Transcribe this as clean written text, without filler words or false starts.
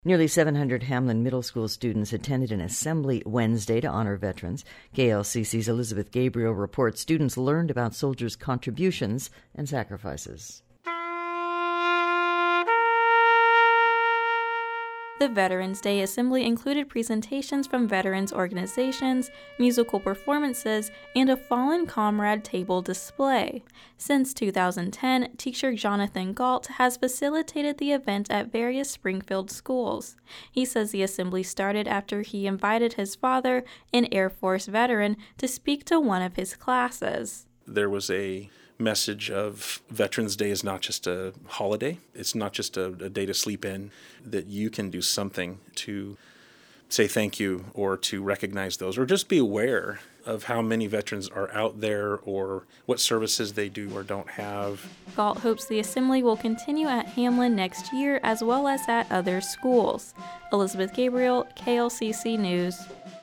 Nearly 700 Hamlin Middle School students attended an assembly Wednesday to honor veterans. KLCC's Elizabeth Gabriel reports students learned about soldiers' contributions and sacrifices. The Veterans Day Assembly included presentations from veterans organizations, musical performances, and a fallen comrade table display. Since 2010, teacher Jonathan Galt has facilitated the event at various Springfield schools. He says the assembly started after he invited his father, an Air Force veteran, to speak to one of his classes. There was a message of Veterans Day is not just a holiday. It's not just a day to sleep in, that you can do something to say thank you or to recognize those, or just be aware of how many veterans are out there or what services they do or don't have. Galt hopes the assembly will continue at Hamlin next year as well as at other schools. Elizabeth Gabriel, KLCC News.